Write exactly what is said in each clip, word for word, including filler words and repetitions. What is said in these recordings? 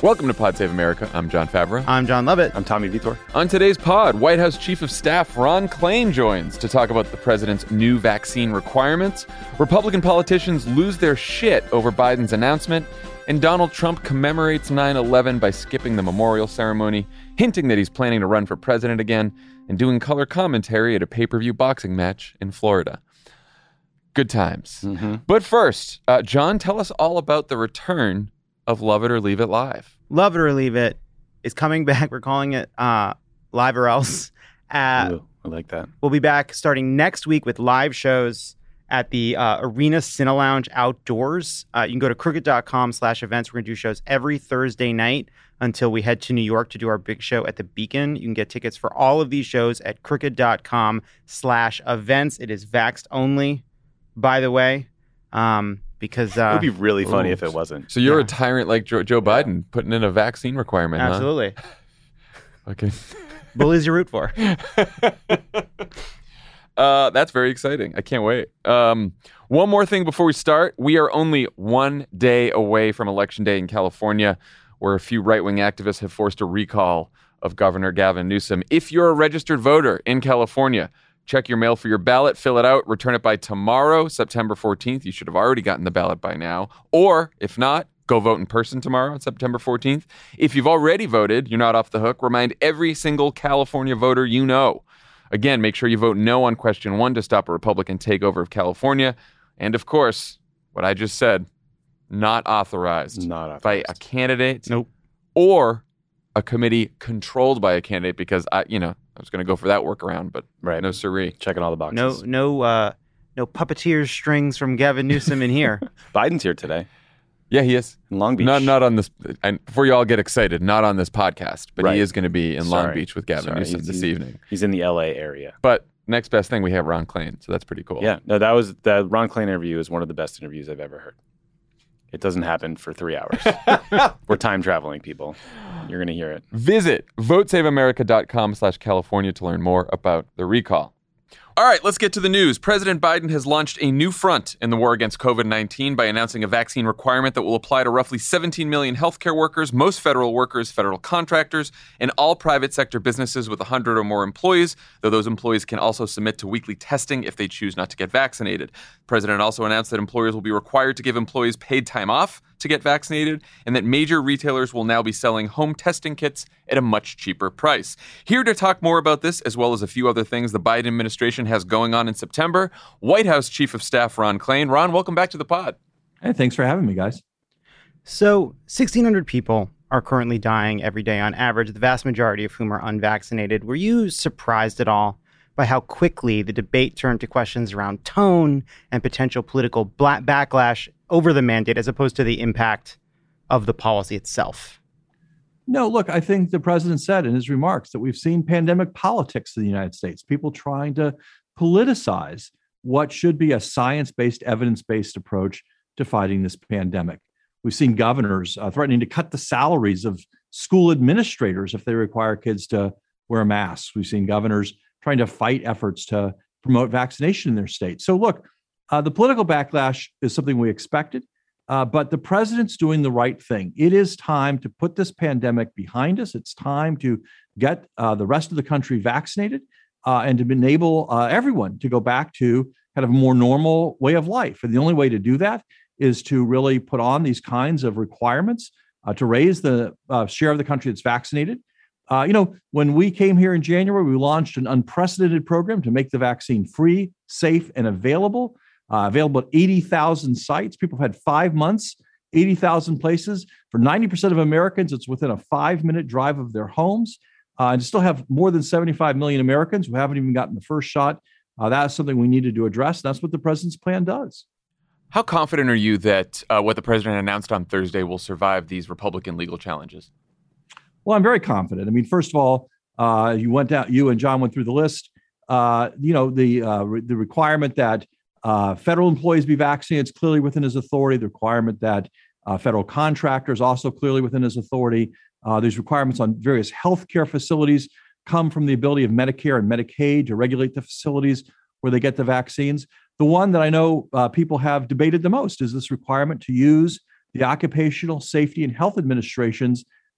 Welcome to Pod Save America. I'm John Favreau. I'm John Lovett. I'm Tommy Vitor. On today's pod, White House Chief of Staff Ron Klain joins to talk about the president's new vaccine requirements. Republican politicians lose their shit over Biden's announcement. And Donald Trump commemorates nine eleven by skipping the memorial ceremony, hinting that he's planning to run for president again, and doing color commentary at a pay-per-view boxing match in Florida. Good times. Mm-hmm. But first, uh, John, tell us all about the return of Love It or Leave It Live. Love It or Leave It is coming back. We're calling it uh, Live or Else. Uh, Ooh, I like that. We'll be back starting next week with live shows at the uh, Arena Cine Lounge outdoors. Uh, you can go to crooked.com slash events. We're going to do shows every Thursday night until we head to New York to do our big show at the Beacon. You can get tickets for all of these shows at crooked.com slash events. It is vaxxed only, by the way, um, because... Uh, it would be really funny ooh. if it wasn't. So you're Yeah. a tyrant like Joe, Joe Biden, putting in a vaccine requirement, Absolutely. huh? Okay. Bullies you root for. Uh, that's very exciting. I can't wait. Um, one more thing before we start. We are only one day away from Election Day in California, where a few right-wing activists have forced a recall of Governor Gavin Newsom. If you're a registered voter in California, check your mail for your ballot, fill it out, return it by tomorrow, September fourteenth. You should have already gotten the ballot by now. Or, if not, go vote in person tomorrow, September fourteenth. If you've already voted, you're not off the hook. Remind every single California voter you know. Again, make sure you vote no on question one to stop a Republican takeover of California. And of course, what I just said, not authorized, Not authorized. by a candidate Nope. or a committee controlled by a candidate, because I, you know, I was going to go for that workaround, but Right. no siree. Checking all the boxes. No, no, uh, no puppeteer strings from Gavin Newsom in here. Biden's here today Yeah, he is. in Long Beach. Not not on this, and before you all get excited, not on this podcast, but Right. he is going to be in Long Sorry. Beach with Gavin Sorry. Newsom He's- this he's- evening. He's in the L A area. But next best thing, we have Ron Klain, so that's pretty cool. Yeah. No, that was the Ron Klain interview is one of the best interviews I've ever heard. It doesn't happen for three hours. We're time traveling, people. You're going to hear it. Visit votesaveamerica.com slash California to learn more about the recall. All right, let's get to the news. President Biden has launched a new front in the war against covid nineteen by announcing a vaccine requirement that will apply to roughly seventeen million healthcare workers, most federal workers, federal contractors, and all private sector businesses with one hundred or more employees, though those employees can also submit to weekly testing if they choose not to get vaccinated. The president also announced that employers will be required to give employees paid time off to get vaccinated, and that major retailers will now be selling home testing kits at a much cheaper price. Here to talk more about this, as well as a few other things the Biden administration has going on in September, White House Chief of Staff Ron Klain. Ron, welcome back to the pod. Hey, thanks for having me, guys. So sixteen hundred people are currently dying every day on average, the vast majority of whom are unvaccinated. Were you surprised at all by how quickly the debate turned to questions around tone and potential political bla- backlash over the mandate as opposed to the impact of the policy itself? No, look, I think the president said in his remarks that we've seen pandemic politics in the United States, people trying to politicize what should be a science-based, evidence-based approach to fighting this pandemic. We've seen governors uh, threatening to cut the salaries of school administrators if they require kids to wear masks. We've seen governors trying to fight efforts to promote vaccination in their state. So look, uh, the political backlash is something we expected, uh, but the president's doing the right thing. It is time to put this pandemic behind us. It's time to get uh, the rest of the country vaccinated uh, and to enable uh, everyone to go back to kind of a more normal way of life. And the only way to do that is to really put on these kinds of requirements uh, to raise the uh, share of the country that's vaccinated. Uh, you know, when we came here in January, we launched an unprecedented program to make the vaccine free, safe, and available, uh, available at eighty thousand sites. People have had five months, eighty thousand places. For ninety percent of Americans, it's within a five-minute drive of their homes. Uh, and still have more than seventy-five million Americans who haven't even gotten the first shot. Uh, that's something we needed to address. That's what the president's plan does. How confident are you that uh, what the president announced on Thursday will survive these Republican legal challenges? Well, I'm very confident. I mean, first of all, uh, you went down, you and John went through the list. Uh, you know, the uh, re- the requirement that uh, federal employees be vaccinated is clearly within his authority. The requirement that uh, federal contractors also clearly within his authority. Uh, there's requirements on various healthcare facilities come from the ability of Medicare and Medicaid to regulate the facilities where they get the vaccines. The one that I know uh, people have debated the most is this requirement to use the Occupational Safety and Health Administration's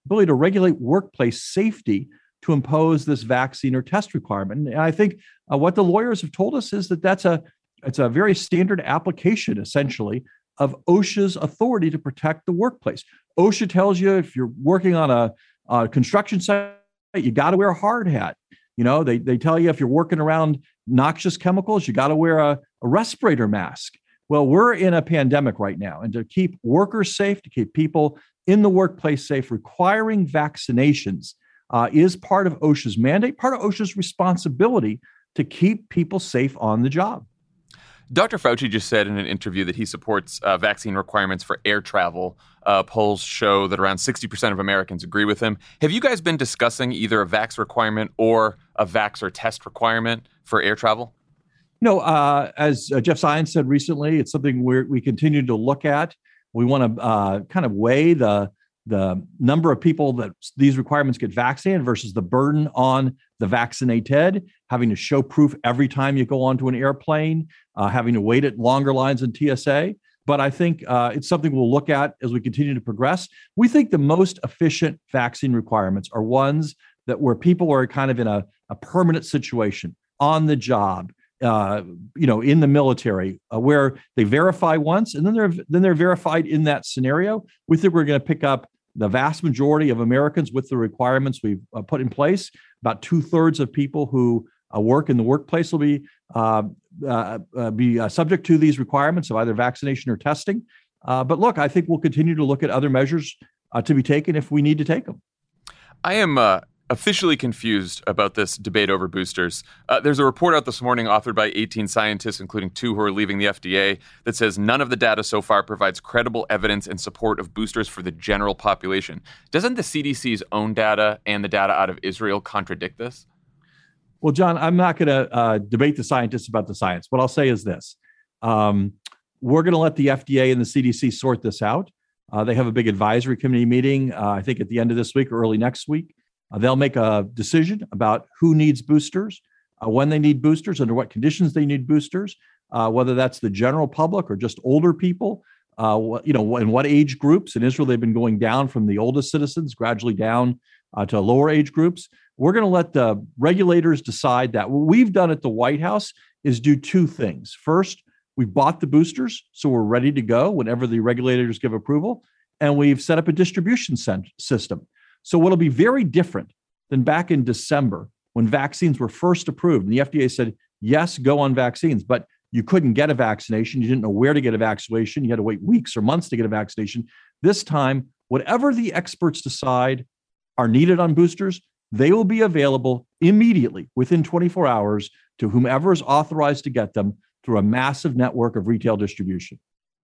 ability to regulate workplace safety to impose this vaccine or test requirement. And I think uh, what the lawyers have told us is that that's a it's a very standard application, essentially, of OSHA's authority to protect the workplace. OSHA tells you if you're working on a, a construction site, you got to wear a hard hat. You know, they they tell you if you're working around noxious chemicals, you got to wear a, a respirator mask. Well, we're in a pandemic right now, and to keep workers safe, to keep people in the workplace safe, requiring vaccinations uh, is part of OSHA's mandate, part of OSHA's responsibility to keep people safe on the job. Doctor Fauci just said in an interview that he supports uh, vaccine requirements for air travel. Uh, polls show that around sixty percent of Americans agree with him. Have you guys been discussing either a vax requirement or a vax or test requirement for air travel? You know, uh, as uh, Jeff Zients said recently, it's something we we continue to look at. We want to uh, kind of weigh the the number of people that these requirements get vaccinated versus the burden on the vaccinated, having to show proof every time you go onto an airplane, uh, having to wait at longer lines in T S A. But I think uh, it's something we'll look at as we continue to progress. We think the most efficient vaccine requirements are ones that where people are kind of in a, a permanent situation, on the job, uh, you know, in the military, uh, where they verify once and then they're then they're verified in that scenario. We think we're going to pick up the vast majority of Americans with the requirements we've uh, put in place. About two thirds of people who uh, work in the workplace will be uh, uh, uh, be uh, subject to these requirements of either vaccination or testing. Uh, but look, I think we'll continue to look at other measures uh, to be taken if we need to take them. I am uh, officially confused about this debate over boosters. Uh, there's a report out this morning authored by eighteen scientists, including two who are leaving the F D A, that says none of the data so far provides credible evidence in support of boosters for the general population. Doesn't the C D C's own data and the data out of Israel contradict this? Well, John, I'm not going to uh, debate the scientists about the science. What I'll say is this. Um, we're going to let the F D A and the C D C sort this out. Uh, they have a big advisory committee meeting, uh, I think at the end of this week or early next week. Uh, they'll make a decision about who needs boosters, uh, when they need boosters, under what conditions they need boosters, uh, whether that's the general public or just older people, uh, what, you know, in what age groups. In Israel, they've been going down from the oldest citizens gradually down uh, to lower age groups. We're going to let the regulators decide that. What we've done at the White House is do two things. First, we've bought the boosters, so we're ready to go whenever the regulators give approval, and we've set up a distribution cent- system. So what'll be very different than back in December when vaccines were first approved, and the F D A said, yes, go on vaccines, but you couldn't get a vaccination. You didn't know where to get a vaccination. You had to wait weeks or months to get a vaccination. This time, whatever the experts decide are needed on boosters, they will be available immediately within twenty-four hours to whomever is authorized to get them through a massive network of retail distribution.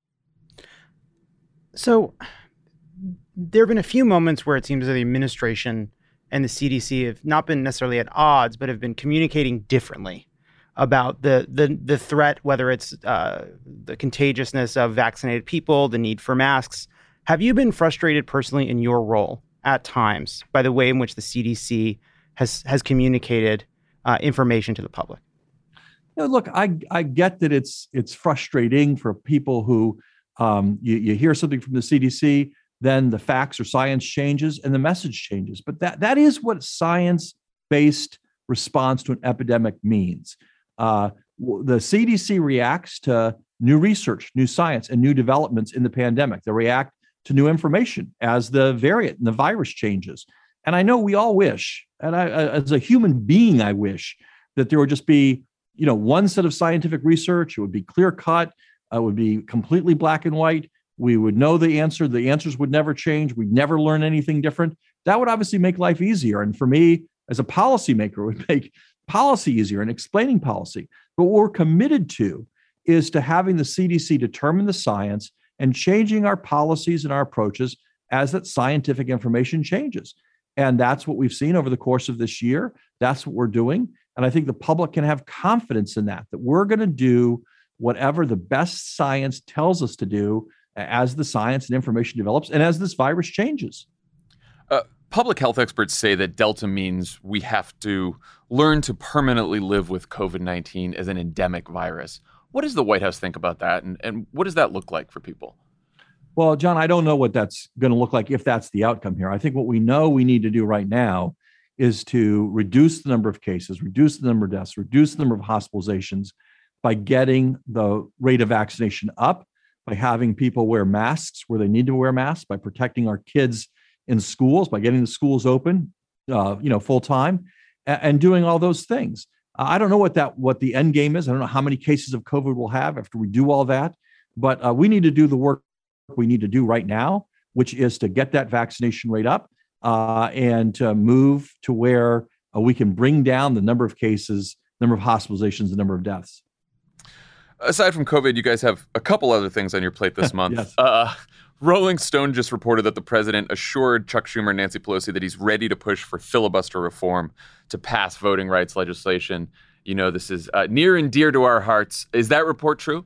So there have been a few moments where it seems that the administration and the C D C have not been necessarily at odds, but have been communicating differently about the the the threat, whether it's uh, the contagiousness of vaccinated people, the need for masks. Have you been frustrated personally in your role at times by the way in which the C D C has has communicated uh, information to the public? You know, look, I I get that it's it's frustrating for people who um, you, you hear something from the C D C, then the facts or science changes and the message changes. But that that is what science-based response to an epidemic means. Uh, the C D C reacts to new research, new science, and new developments in the pandemic. They react to new information as the variant and the virus changes. And I know we all wish, and I, as a human being, I wish that there would just be, you know, one set of scientific research. It would be clear cut. Uh, it would be completely black and white. We would know the answer. The answers would never change. We'd never learn anything different. That would obviously make life easier. And for me, as a policymaker, it would make policy easier and explaining policy. But what we're committed to is to having the C D C determine the science and changing our policies and our approaches as that scientific information changes. And that's what we've seen over the course of this year. That's what we're doing. And I think the public can have confidence in that, that we're going to do whatever the best science tells us to do as the science and information develops and as this virus changes. Uh, public health experts say that Delta means we have to learn to permanently live with COVID nineteen as an endemic virus. What does the White House think about that? And, and what does that look like for people? Well, John, I don't know what that's going to look like if that's the outcome here. I think what we know we need to do right now is to reduce the number of cases, reduce the number of deaths, reduce the number of hospitalizations by getting the rate of vaccination up, by having people wear masks where they need to wear masks, by protecting our kids in schools, by getting the schools open, uh, you know, full time, and, and doing all those things. Uh, I don't know what that what the end game is. I don't know how many cases of COVID we'll have after we do all that, but uh, we need to do the work we need to do right now, which is to get that vaccination rate up uh, and to move to where uh, we can bring down the number of cases, number of hospitalizations, the number of deaths. Aside from COVID, you guys have a couple other things on your plate this month. Yes. uh, Rolling Stone just reported that the president assured Chuck Schumer and Nancy Pelosi that he's ready to push for filibuster reform to pass voting rights legislation. You know, this is uh, near and dear to our hearts. Is that report true?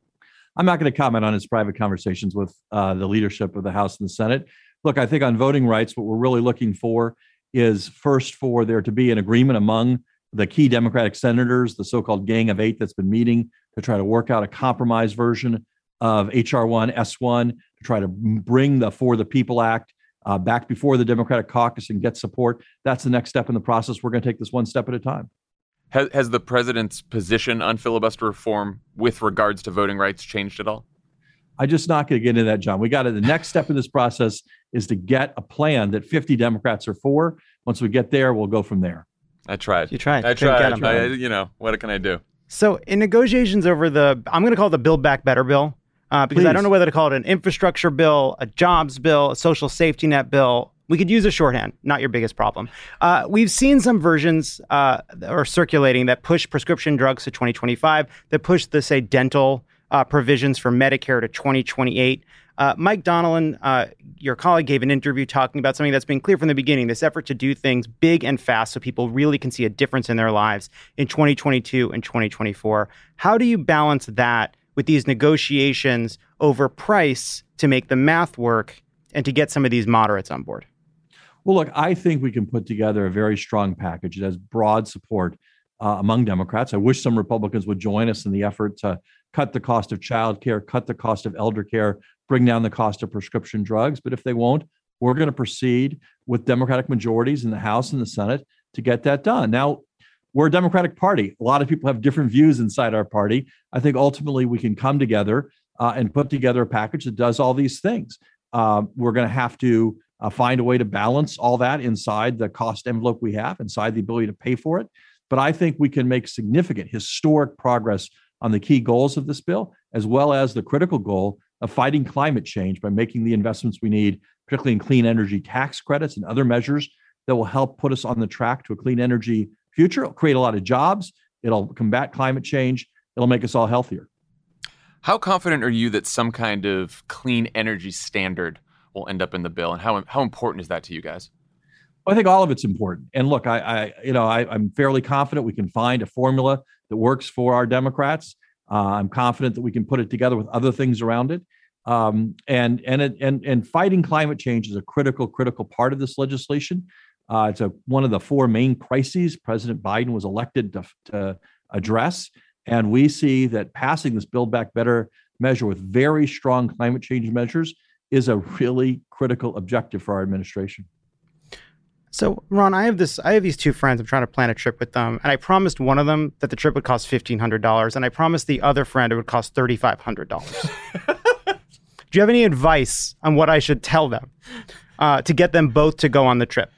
I'm not going to comment on his private conversations with uh, the leadership of the House and the Senate. Look, I think on voting rights, what we're really looking for is first for there to be an agreement among the key Democratic senators, the so-called Gang of Eight that's been meeting to try to work out a compromise version of H R one, S one, to try to bring the For the People Act uh, back before the Democratic caucus and get support. That's the next step in the process. We're going to take this one step at a time. Has, has the president's position on filibuster reform with regards to voting rights changed at all? I'm just not going to get into that, John. We got to, the next step in this process is to get a plan that fifty Democrats are for. Once we get there, we'll go from there. I tried. You tried. I Couldn't tried. get 'em. I, you know, what can I do? So in negotiations over the, I'm going to call it the Build Back Better bill, uh, because Please. I don't know whether to call it an infrastructure bill, a jobs bill, a social safety net bill. We could use a shorthand, not your biggest problem. Uh, we've seen some versions uh, or circulating that push prescription drugs to twenty twenty-five, that push the, say, dental uh, provisions for Medicare to twenty twenty-eight. Uh, Mike Donilon, uh, your colleague, gave an interview talking about something that's been clear from the beginning, this effort to do things big and fast so people really can see a difference in their lives in twenty twenty-two and twenty twenty-four. How do you balance that with these negotiations over price to make the math work and to get some of these moderates on board? Well, look, I think we can put together a very strong package that has broad support uh, among Democrats. I wish some Republicans would join us in the effort to cut the cost of childcare, cut the cost of elder care, bring down the cost of prescription drugs. But if they won't, we're going to proceed with Democratic majorities in the House and the Senate to get that done. Now, we're a Democratic Party. A lot of people have different views inside our party. I think ultimately we can come together uh, and put together a package that does all these things. Uh, we're going to have to uh, find a way to balance all that inside the cost envelope we have, inside the ability to pay for it. But I think we can make significant, historic progress on the key goals of this bill, as well as the critical goal of fighting climate change by making the investments we need, particularly in clean energy tax credits and other measures that will help put us on the track to a clean energy future. It'll create a lot of jobs. It'll combat climate change. It'll make us all healthier. How confident are you that some kind of clean energy standard will end up in the bill, and how how important is that to you guys? Well, I think all of it's important. And look, I, I you know, I, I'm fairly confident we can find a formula that works for our Democrats. Uh, I'm confident that we can put it together with other things around it. Um, and and it, and and fighting climate change is a critical, critical part of this legislation. Uh, it's a, one of the four main crises President Biden was elected to, to address. And we see that passing this Build Back Better measure with very strong climate change measures is a really critical objective for our administration. So, Ron, I have this. I have these two friends. I'm trying to plan a trip with them, and I promised one of them that the trip would cost fifteen hundred dollars, and I promised the other friend it would cost thirty-five hundred dollars. Do you have any advice on what I should tell them uh, to get them both to go on the trip?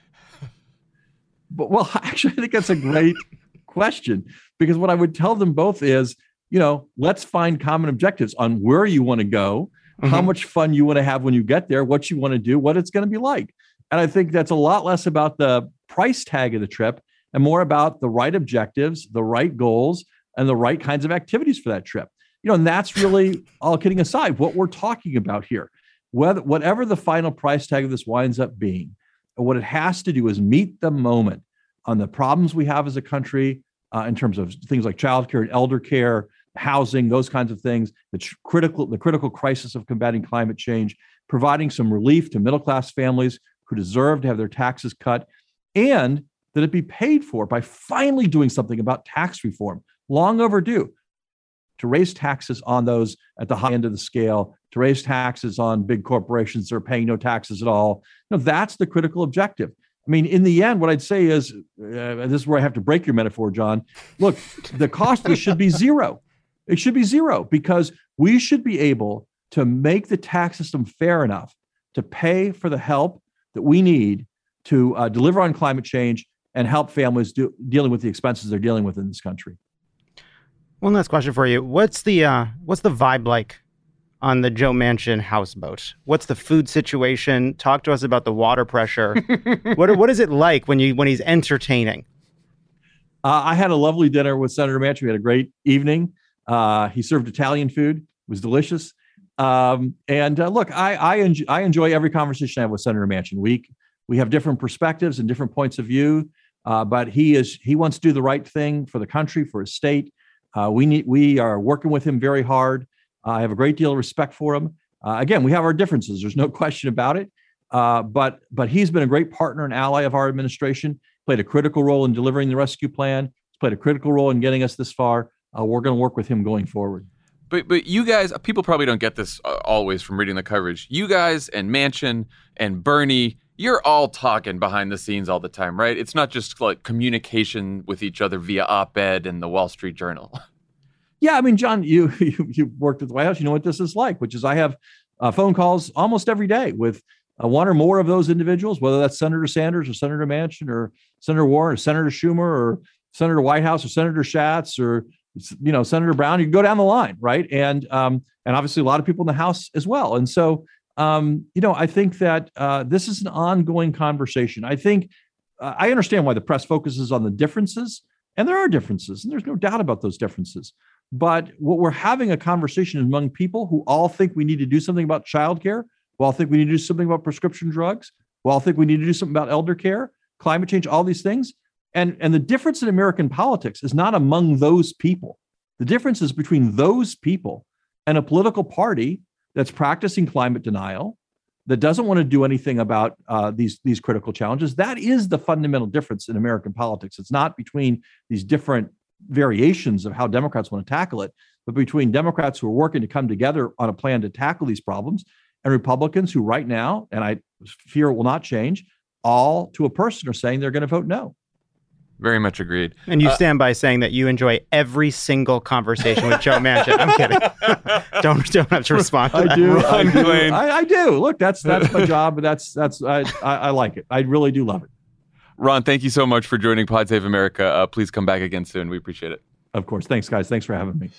But, well, actually, I think that's a great question, because what I would tell them both is, you know, let's find common objectives on where you want to go, mm-hmm. how much fun you want to have when you get there, what you want to do, what it's going to be like. And I think that's a lot less about the price tag of the trip and more about the right objectives, the right goals, and the right kinds of activities for that trip. You know, and that's really, all kidding aside, what we're talking about here. Whether, whatever the final price tag of this winds up being, what it has to do is meet the moment on the problems we have as a country uh, in terms of things like childcare and elder care, housing, those kinds of things, the tr- critical, the critical crisis of combating climate change, providing some relief to middle-class families who deserve to have their taxes cut, and that it be paid for by finally doing something about tax reform, long overdue. to raise taxes on those at the high end of the scale, to raise taxes on big corporations that are paying no taxes at all. You know, that's the critical objective. I mean, in the end, what I'd say is, uh, this is where I have to break your metaphor, John. Look, the cost of this should be zero. It should be zero because we should be able to make the tax system fair enough to pay for the help that we need to uh, deliver on climate change and help families do, dealing with the expenses they're dealing with in this country. One last question for you. What's the uh, what's the vibe like on the Joe Manchin houseboat? What's the food situation? Talk to us about the water pressure. what what is it like when you when he's entertaining? Uh, I had a lovely dinner with Senator Manchin. We had a great evening. Uh, he served Italian food. It was delicious. Um, and uh, look, I I enjoy, I enjoy every conversation I have with Senator Manchin. We we have different perspectives and different points of view, uh, but he is he wants to do the right thing for the country, for his state. Uh, we need we are working with him very hard. Uh, I have a great deal of respect for him. Uh, again, we have our differences. There's no question about it. Uh, but but he's been a great partner and ally of our administration. Played a critical role in delivering the rescue plan. He's played a critical role in getting us this far. Uh, we're going to work with him going forward. But but you guys, people probably don't get this uh, always from reading the coverage. You guys and Manchin and Bernie, you're all talking behind the scenes all the time, right? It's not just like communication with each other via op-ed and the Wall Street Journal. Yeah, I mean, John, you you, you worked at the White House. You know what this is like, which is I have uh, phone calls almost every day with uh, one or more of those individuals, whether that's Senator Sanders or Senator Manchin or Senator Warren or Senator Schumer or Senator Whitehouse or Senator Schatz or you know, Senator Brown, you can go down the line, right? And um, and obviously a lot of people in the House as well. And so, um, you know, I think that uh, this is an ongoing conversation. I think uh, I understand why the press focuses on the differences, and there are differences, and there's no doubt about those differences. But what we're having a conversation among people who all think we need to do something about childcare, who all think we need to do something about prescription drugs, who all think we need to do something about elder care, climate change, all these things. And, and the difference in American politics is not among those people. The difference is between those people and a political party that's practicing climate denial, that doesn't want to do anything about uh, these, these critical challenges. That is the fundamental difference in American politics. It's not between these different variations of how Democrats want to tackle it, but between Democrats who are working to come together on a plan to tackle these problems and Republicans who right now, and I fear it will not change, all to a person are saying they're going to vote no. Very much agreed. And you uh, stand by saying that you enjoy every single conversation with Joe Manchin. I'm kidding. don't don't have to respond to I that. do. I do. I, I do. Look, that's that's my job, but that's that's I, I I like it. I really do love it. Ron, thank you so much for joining Pod Save America. Uh, please come back again soon. We appreciate it. Of course. Thanks, guys. Thanks for having me.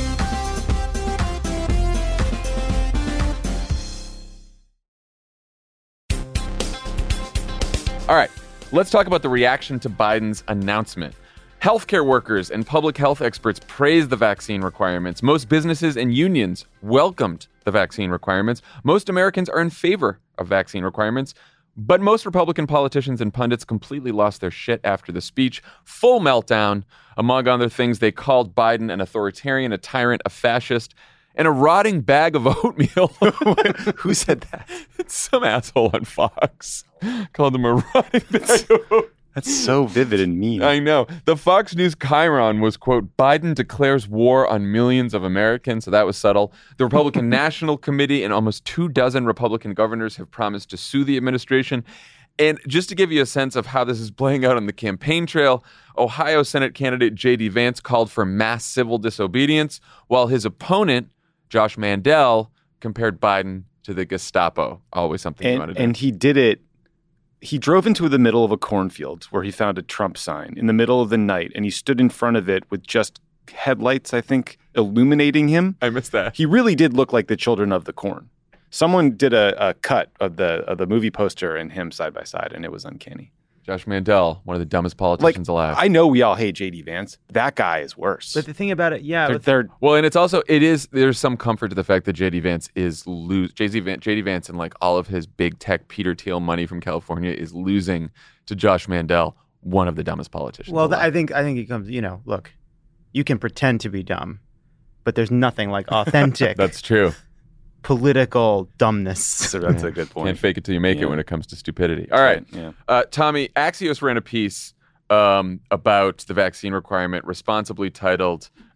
All right. Let's talk about the reaction to Biden's announcement. Healthcare workers and public health experts praised the vaccine requirements. Most businesses and unions welcomed the vaccine requirements. Most Americans are in favor of vaccine requirements. But most Republican politicians and pundits completely lost their shit after the speech. Full meltdown. Among other things, they called Biden an authoritarian, a tyrant, a fascist, and a rotting bag of oatmeal. Who said that? It's some asshole on Fox. Called him a rotting bag of oatmeal. That's so vivid and mean. I know. The Fox News chyron was, quote, Biden declares war on millions of Americans. So that was subtle. The Republican National Committee and almost two dozen Republican governors have promised to sue the administration. And just to give you a sense of how this is playing out on the campaign trail, Ohio Senate candidate J D Vance called for mass civil disobedience, while his opponent, Josh Mandel, compared Biden to the Gestapo. Always something and, you want to do. And he did it. He drove into the middle of a cornfield where he found a Trump sign in the middle of the night, and he stood in front of it with just headlights, I think, illuminating him. I missed that. He really did look like the Children of the Corn. Someone did a, a cut of the of the movie poster and him side by side, and it was uncanny. Josh Mandel, one of the dumbest politicians like, alive. I know we all hate J D Vance. That guy is worse. But the thing about it, yeah. They're, but they're, well, and it's also, it is, there's some comfort to the fact that J D Vance is lose. J D Vance, J D Vance and like all of his big tech Peter Thiel money from California is losing to Josh Mandel, one of the dumbest politicians. well, alive. I think I think it comes. You know, look, you can pretend to be dumb, but there's nothing like authentic. That's true. Political dumbness. so that's a good point. Can't fake it till you make Yeah. it when it comes to stupidity. All right. Yeah. Uh, Tommy, Axios ran a piece um, about the vaccine requirement responsibly titled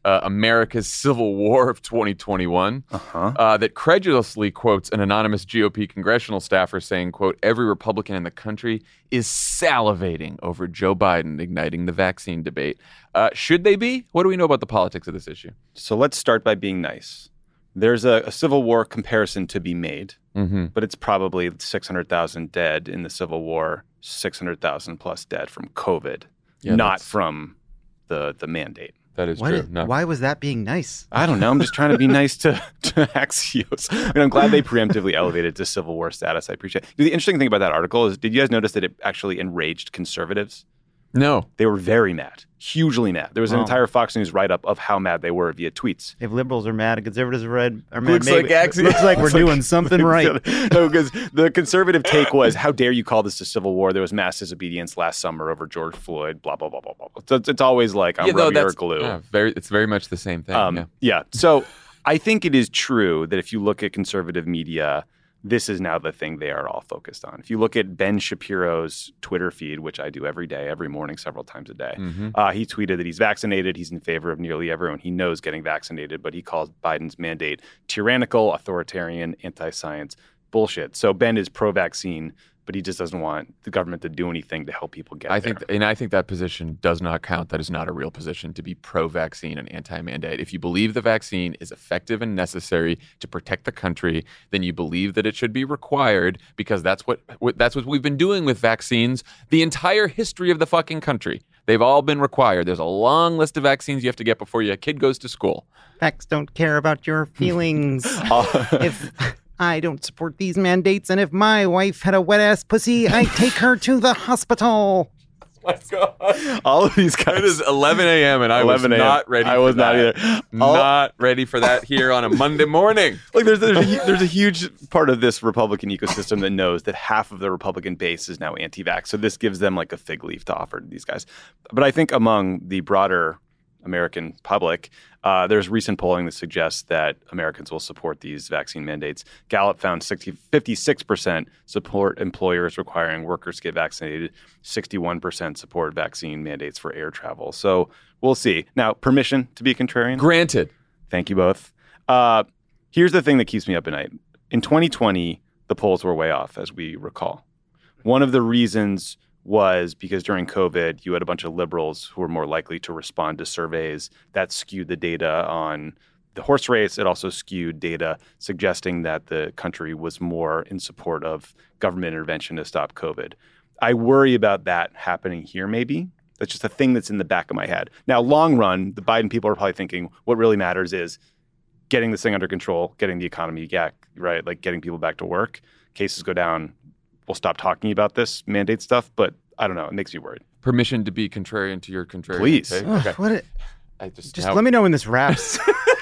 uh, America's Civil War of twenty twenty-one, Uh-huh. uh, that credulously quotes an anonymous G O P congressional staffer saying, quote, every Republican in the country is salivating over Joe Biden igniting the vaccine debate. Uh, should they be? What do we know about the politics of this issue? So let's start by being nice. There's a, a Civil War comparison to be made, Mm-hmm. but it's probably six hundred thousand dead in the Civil War, six hundred thousand plus dead from COVID, Yeah, not that's- from the the mandate. That is Why, true. did- No. why was that being nice? I don't know. I'm just trying to be nice to, to Axios. I mean, I'm glad they preemptively elevated to Civil War status. I appreciate it. The interesting thing about that article is, did you guys notice that it actually enraged conservatives? No. They were very mad, hugely mad. There was an Wow. entire Fox News write-up of how mad they were via tweets. If liberals are mad and conservatives are red, are mad, Looks like maybe- Axios. looks like we're It's like- doing something right. No, because the conservative take was, how dare you call this a civil war? There was mass disobedience last summer over George Floyd, blah, blah, blah, blah, blah. So it's, it's always like, I'm Yeah, no, rubbing your that's glue. yeah, very. It's very much the same thing. Um, yeah. yeah. So I think it is true that if you look at conservative media, this is now the thing they are all focused on. If you look at Ben Shapiro's Twitter feed, which I do every day, every morning, several times a day, Mhm. uh, he tweeted that he's vaccinated. He's in favor of nearly everyone he knows getting vaccinated, but he calls Biden's mandate tyrannical, authoritarian, anti-science bullshit. So Ben is pro-vaccine, but he just doesn't want the government to do anything to help people get I there. think, and I think that position does not count. That is not a real position to be pro-vaccine and anti-mandate. If you believe the vaccine is effective and necessary to protect the country, then you believe that it should be required because that's what, what that's what we've been doing with vaccines the entire history of the fucking country. They've all been required. There's a long list of vaccines you have to get before your kid goes to school. Facts don't care about your feelings. Uh, If I don't support these mandates, and if my wife had a wet ass pussy, I take her to the hospital. Let's go. all of these guys. It is eleven a.m. and I was eleven a m. not ready. I for was not that. either. All- Not ready for that here on a Monday morning. Like there's there's a, hu- there's a huge part of this Republican ecosystem that knows that half of the Republican base is now anti-vax. So this gives them like a fig leaf to offer to these guys. But I think among the broader American public, uh, there's recent polling that suggests that Americans will support these vaccine mandates. Gallup found sixty, fifty-six percent support employers requiring workers to get vaccinated. sixty-one percent support vaccine mandates for air travel. So we'll see. Now, permission to be a contrarian? Granted. Thank you both. Uh, here's the thing that keeps me up at night. In twenty twenty, the polls were way off, as we recall. One of the reasons was because during COVID, you had a bunch of liberals who were more likely to respond to surveys. That skewed the data on the horse race. It also skewed data suggesting that the country was more in support of government intervention to stop COVID. I worry about that happening here, maybe. That's just a thing that's in the back of my head. Now, long run, the Biden people are probably thinking what really matters is getting this thing under control, getting the economy back, right? Like getting people back to work. Cases go down. We'll stop talking about this mandate stuff, but I don't know. It makes me worried. Permission to be contrarian to your contrarian Please. take? Ugh, Okay. what it, I just just now- let me know when this wraps.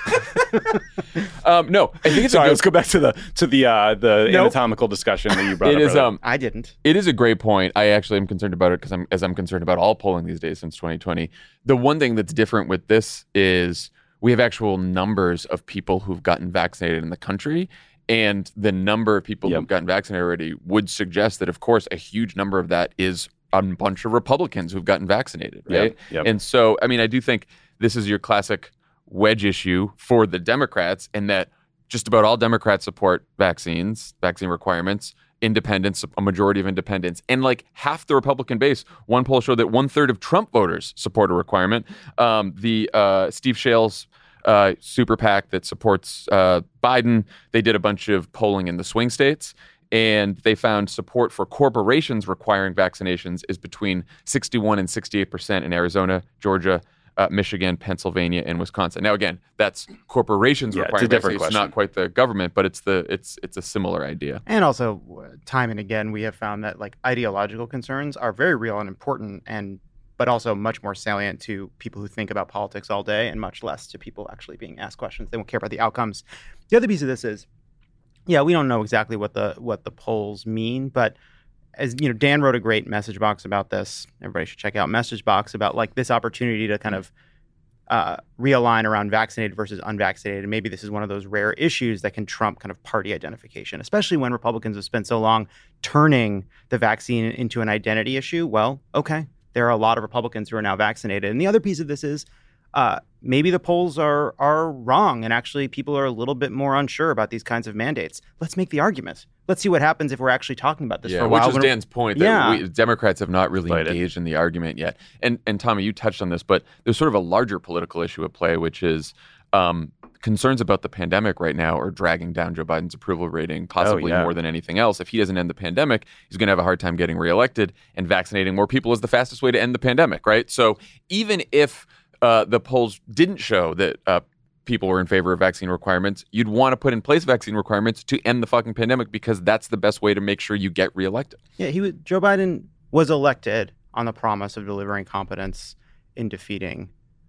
Um, no, I think it's Sorry, a let's good, go back to the to the uh, the Nope. anatomical discussion that you brought it up. is earlier. um I didn't. it is a great point. I actually am concerned about it because I'm as I'm concerned about all polling these days since twenty twenty. The one thing that's different with this is we have actual numbers of people who've gotten vaccinated in the country. And the number of people Yep. who've gotten vaccinated already would suggest that, of course, a huge number of that is a bunch of Republicans who've gotten vaccinated, right? Yep, yep. And so, I mean, I do think this is your classic wedge issue for the Democrats in that just about all Democrats support vaccines, vaccine requirements, independents, a majority of independents, and like half the Republican base. One poll showed that one third of Trump voters support a requirement. Um, the uh, Steve Shales uh, super PAC that supports uh, Biden, they did a bunch of polling in the swing states, and they found support for corporations requiring vaccinations is between sixty-one and sixty-eight percent in Arizona, Georgia, uh, Michigan, Pennsylvania, and Wisconsin. Now, again, that's corporations Yeah, it's a requiring different vaccinations, question. not quite the government, but it's the it's it's a similar idea. And also, uh, time and again, we have found that like ideological concerns are very real and important, and but also much more salient to people who think about politics all day, and much less to people actually being asked questions. They won't care about the outcomes. The other piece of this is, yeah, we don't know exactly what the what the polls mean, but as you know, Dan wrote a great message box about this. Everybody should check out message box about like this opportunity to kind of uh, realign around vaccinated versus unvaccinated. And maybe this is one of those rare issues that can trump kind of party identification, especially when Republicans have spent so long turning the vaccine into an identity issue. Well, okay, there are a lot of Republicans who are now vaccinated. And the other piece of this is uh, maybe the polls are are wrong and actually people are a little bit more unsure about these kinds of mandates. Let's make the argument. Let's see what happens if we're actually talking about this yeah, for a while. Which is Dan's point that yeah. we, Democrats have not really Played engaged it. in the argument yet. And and Tommy, you touched on this, but there's sort of a larger political issue at play, which is um, concerns about the pandemic right now are dragging down Joe Biden's approval rating, possibly Oh, yeah. more than anything else. If he doesn't end the pandemic, he's going to have a hard time getting reelected, and vaccinating more people is the fastest way to end the pandemic, right? So even if uh, the polls didn't show that uh, people were in favor of vaccine requirements, you'd want to put in place vaccine requirements to end the fucking pandemic because that's the best way to make sure you get reelected. Yeah, he was, Joe Biden was elected on the promise of delivering competence in defeating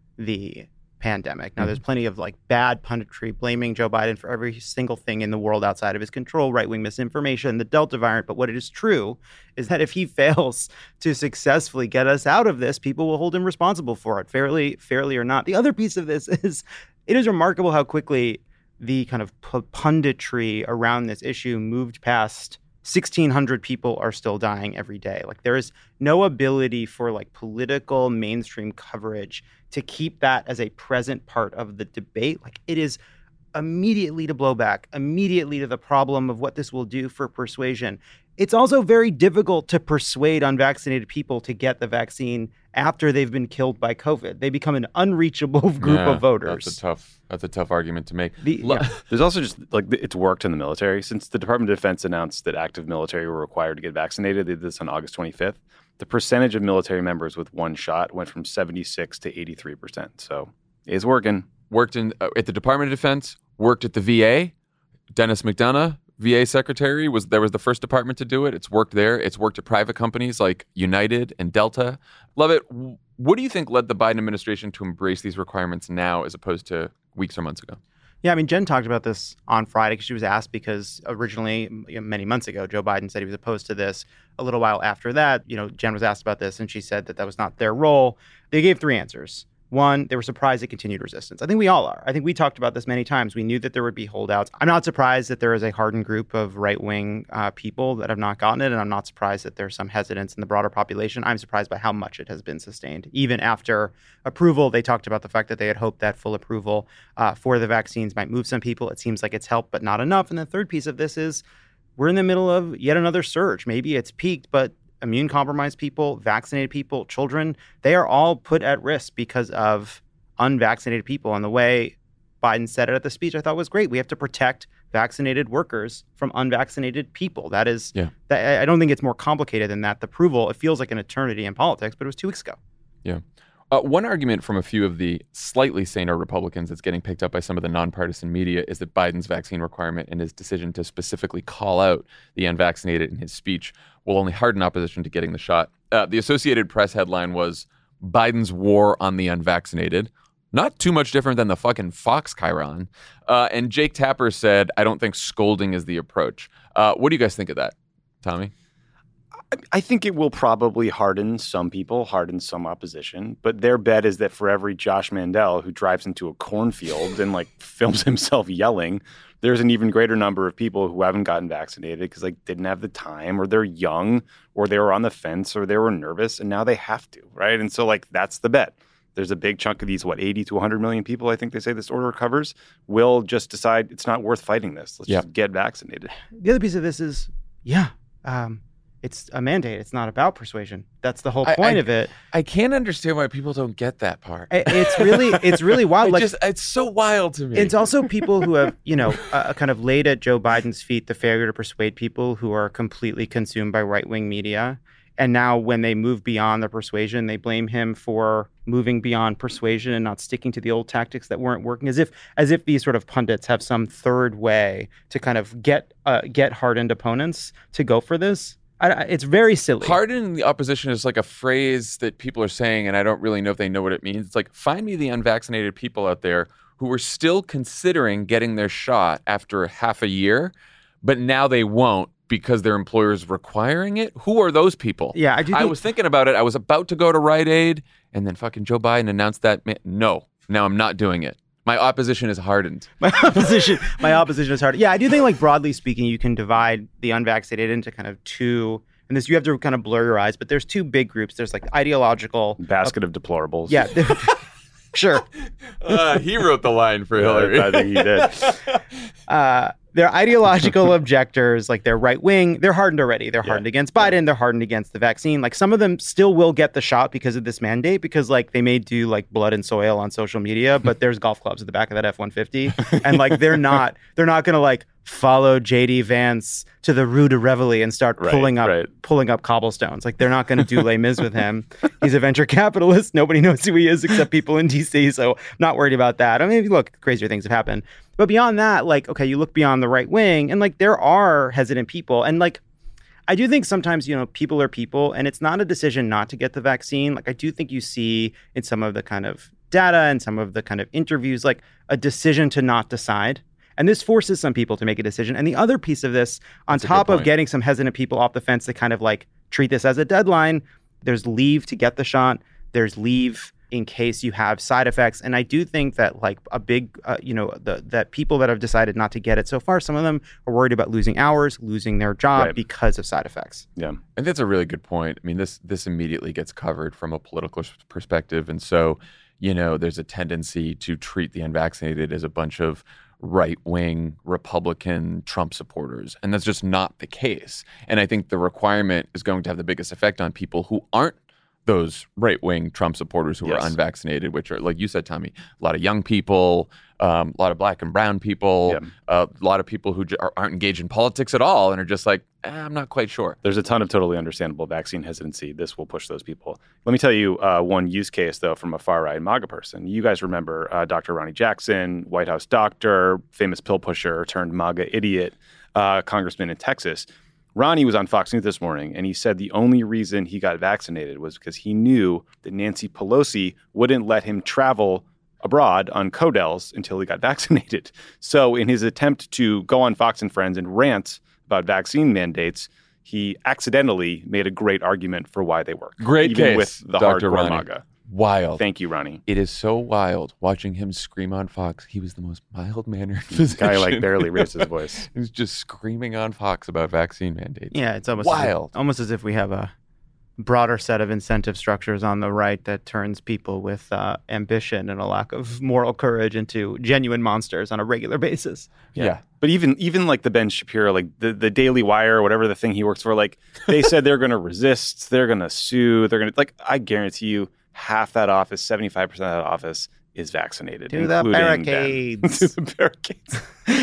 the pandemic. Now, Mhm. there's plenty of like bad punditry blaming Joe Biden for every single thing in the world outside of his control, right-wing misinformation, the Delta variant. But what is true is that if he fails to successfully get us out of this, people will hold him responsible for it, fairly, fairly or not. The other piece of this is it is remarkable how quickly the kind of p- punditry around this issue moved past sixteen hundred people are still dying every day. Like there is no ability for like political mainstream coverage to keep that as a present part of the debate. Like it is immediately to blowback, immediately to the problem of what this will do for persuasion. It's also very difficult to persuade unvaccinated people to get the vaccine after they've been killed by COVID. They become an unreachable group Yeah, of voters. That's a tough. That's a tough argument to make. The- Lo- yeah. There's also just like it's worked in the military since the Department of Defense announced that active military were required to get vaccinated. They did this on August twenty-fifth. The percentage of military members with one shot went from seventy-six to eighty-three percent. So it's working. Worked in uh, at the Department of Defense. Worked at the V A. Dennis McDonough, V A secretary, was there was the first department to do it. It's worked there. It's worked at private companies like United and Delta. Love it. What do you think led the Biden administration to embrace these requirements now as opposed to weeks or months ago? Yeah, I mean, Jen talked about this on Friday because she was asked because originally, you know, many months ago, Joe Biden said he was opposed to this. A little while after that, you know, Jen was asked about this and she said that that was not their role. They gave three answers. One, they were surprised at continued resistance. I think we all are. I think we talked about this many times. We knew that there would be holdouts. I'm not surprised that there is a hardened group of right-wing uh, people that have not gotten it, and I'm not surprised that there's some hesitance in the broader population. I'm surprised by how much it has been sustained. Even after approval, they talked about the fact that they had hoped that full approval uh, for the vaccines might move some people. It seems like it's helped, but not enough. And the third piece of this is we're in the middle of yet another surge. Maybe it's peaked, but immune-compromised people, vaccinated people, children, they are all put at risk because of unvaccinated people. And the way Biden said it at the speech, I thought was great. We have to protect vaccinated workers from unvaccinated people. That is, Yeah. that, I don't think it's more complicated than that. The approval, it feels like an eternity in politics, but it was two weeks ago. Yeah. Uh, one argument from a few of the slightly saner Republicans that's getting picked up by some of the nonpartisan media is that Biden's vaccine requirement and his decision to specifically call out the unvaccinated in his speech will only harden opposition to getting the shot. Uh, the Associated Press headline was Biden's war on the unvaccinated. Not too much different than the fucking Fox chyron. Uh, and Jake Tapper said, I don't think scolding is the approach. Uh, what do you guys think of that, Tommy? I think it will probably harden some people, harden some opposition. But their bet is that for every Josh Mandel who drives into a cornfield and like films himself yelling, there's an even greater number of people who haven't gotten vaccinated because like didn't have the time, or they're young, or they were on the fence, or they were nervous, and now they have to, right? And so like that's the bet. There's a big chunk of these, what, eighty to one hundred million people, I think they say this order covers, will just decide it's not worth fighting this. Let's Yeah. just get vaccinated. The other piece of this is, yeah, um, it's a mandate. It's not about persuasion. That's the whole I- point I- of it. I can't understand why people don't get that part. I- It's really, it's really wild. I Like, just, it's so wild to me. it's also people who have, you know, uh, kind of laid at Joe Biden's feet the failure to persuade people who are completely consumed by right-wing media. And now when they move beyond the persuasion, they blame him for moving beyond persuasion and not sticking to the old tactics that weren't working, as if as if these sort of pundits have some third way to kind of get uh, get hardened opponents to go for this. I, I- it's very silly. Harden the opposition is like a phrase that people are saying, and I don't really know if they know what it means. It's like, find me the unvaccinated people out there who were still considering getting their shot after half a year, but now they won't because their employer's requiring it. Who are those people? Yeah, I do I think- was thinking about it. I was about to go to Rite Aid, and then fucking Joe Biden announced that. Man, no, now I'm not doing it. My opposition is hardened. My opposition, my opposition is hard. Yeah, I do think, like, broadly speaking, you can divide the unvaccinated into kind of two, and this you have to kind of blur your eyes, but there's two big groups. There's like ideological Basket of deplorables. Yeah. Sure. Uh, he wrote the line for Yeah, Hillary. I think he did. Uh, they're ideological objectors, like they're right wing. They're hardened already. They're hardened Yeah. against Biden. They're hardened against the vaccine. Like some of them still will get the shot because of this mandate, because like they may do like blood and soil on social media, but there's golf clubs at the back of that F one fifty, and like they're not they're not going to like follow J D Vance to the Rue de Rivoli and start Right, pulling up right. pulling up cobblestones. Like they're not going to do Les Mis with him. He's a venture capitalist. Nobody knows who he is except people in D C. So not worried about that. I mean, look, crazier things have happened. But beyond that, like, okay, you look beyond the right wing and like there are hesitant people. And like, I do think sometimes, you know, people are people and it's not a decision not to get the vaccine. Like, I do think you see in some of the kind of data and some of the kind of interviews, like a decision to not decide. And this forces some people to make a decision. And the other piece of this, on That's a top good of point. getting some hesitant people off the fence to kind of like treat this as a deadline, there's leave to get the shot. There's leave in case you have side effects. And I do think that like a big, uh, you know, the, that people that have decided not to get it so far, some of them are worried about losing hours, losing their job Right. because of side effects. Yeah. And that's a really good point. I mean, this this immediately gets covered from a political s- perspective. And so, you know, there's a tendency to treat the unvaccinated as a bunch of right-wing Republican Trump supporters. And that's just not the case. And I think the requirement is going to have the biggest effect on people who aren't those right-wing Trump supporters who Yes. are unvaccinated, which are, like you said, Tommy, a lot of young people, um, a lot of black and brown people, Yeah. uh, a lot of people who j- are, aren't engaged in politics at all and are just like, eh, I'm not quite sure. There's a ton of totally understandable vaccine hesitancy. This will push those people. Let me tell you uh, one use case, though, from a far-right MAGA person. You guys remember uh, Doctor Ronnie Jackson, White House doctor, famous pill pusher turned MAGA idiot, uh, congressman in Texas. Ronnie was on Fox News this morning, and he said the only reason he got vaccinated was because he knew that Nancy Pelosi wouldn't let him travel abroad on Codels until he got vaccinated. So in his attempt to go on Fox and Friends and rant about vaccine mandates, he accidentally made a great argument for why they work. Great even case, with the Doctor hardcore Ronnie. MAGA. Wild. Thank you, Ronnie. It is so wild watching him scream on Fox. He was the most mild-mannered physician. Guy like barely raised his voice. He was just screaming on Fox about vaccine mandates. Yeah, it's almost Wild. As if, almost as if we have a broader set of incentive structures on the right that turns people with uh, ambition and a lack of moral courage into genuine monsters on a regular basis. Yeah. But even even like the Ben Shapiro, like the, the Daily Wire or whatever the thing he works for, like they said they're going to resist, they're going to sue, they're going to, like, I guarantee you half that office, seventy-five percent of that office is vaccinated. To the including Ben. barricades. To the barricades.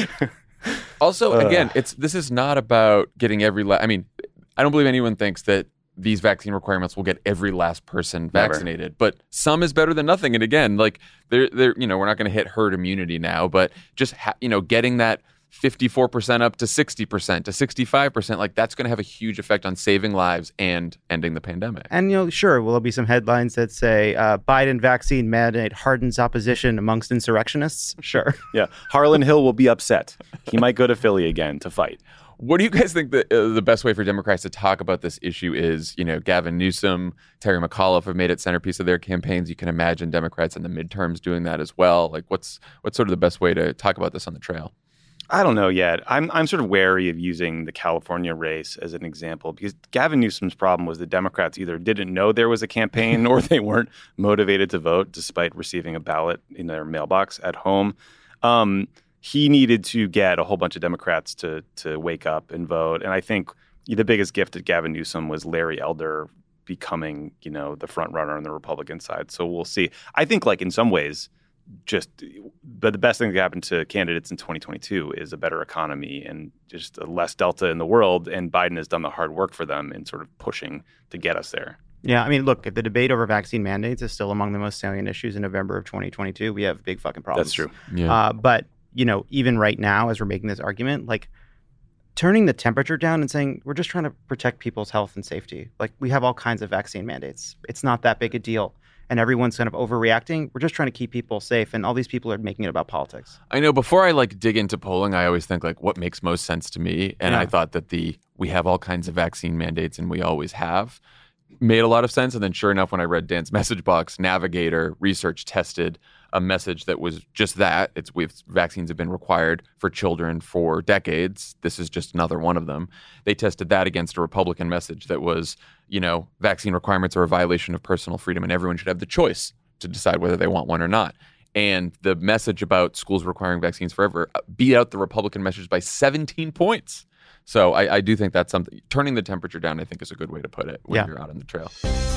Also, Uh. again, it's this is not about getting every. La- I mean, I don't believe anyone thinks that these vaccine requirements will get every last person Never. vaccinated, but some is better than nothing. And again, like they're, they're you know, we're not going to hit herd immunity now, but just ha- you know, getting that fifty-four percent up to sixty percent to sixty-five percent, like that's going to have a huge effect on saving lives and ending the pandemic. And, you know, sure, will there be some headlines that say uh, Biden vaccine mandate hardens opposition amongst insurrectionists? Sure. Yeah. Harlan Hill will be upset. He might go to Philly again to fight. What do you guys think the, uh, the best way for Democrats to talk about this issue is? You know, Gavin Newsom, Terry McAuliffe have made it centerpiece of their campaigns. You can imagine Democrats in the midterms doing that as well. Like, what's what's sort of the best way to talk about this on the trail? I don't know yet. I'm I'm sort of wary of using the California race as an example because Gavin Newsom's problem was the Democrats either didn't know there was a campaign or they weren't motivated to vote despite receiving a ballot in their mailbox at home. Um, he needed to get a whole bunch of Democrats to to wake up and vote. And I think the biggest gift to Gavin Newsom was Larry Elder becoming, you know, the front runner on the Republican side. So we'll see. I think, like, in some ways, just but the best thing that happened to candidates in twenty twenty-two is a better economy and just a less delta in the world. And Biden has done the hard work for them in sort of pushing to get us there. Yeah, I mean, look, if the debate over vaccine mandates is still among the most salient issues in November of twenty twenty-two, we have big fucking problems. That's true. Yeah. Uh, but, you know, even right now, as we're making this argument, like turning the temperature down and saying, we're just trying to protect people's health and safety. Like, we have all kinds of vaccine mandates. It's not that big a deal. And everyone's kind of overreacting. We're just trying to keep people safe. And all these people are making it about politics. I know before I like dig into polling, I always think like what makes most sense to me. And Yeah. I thought that the we have all kinds of vaccine mandates and we always have made a lot of sense. And then sure enough, when I read Dan's message box, Navigator research tested a message that was just that. It's we've vaccines have been required for children for decades. This is just another one of them. They tested that against a Republican message that was, you know, vaccine requirements are a violation of personal freedom and everyone should have the choice to decide whether they want one or not. And the message about schools requiring vaccines forever beat out the Republican message by seventeen points. So I, I do think that's something. Turning the temperature down, I think, is a good way to put it when yeah. you're out on the trail.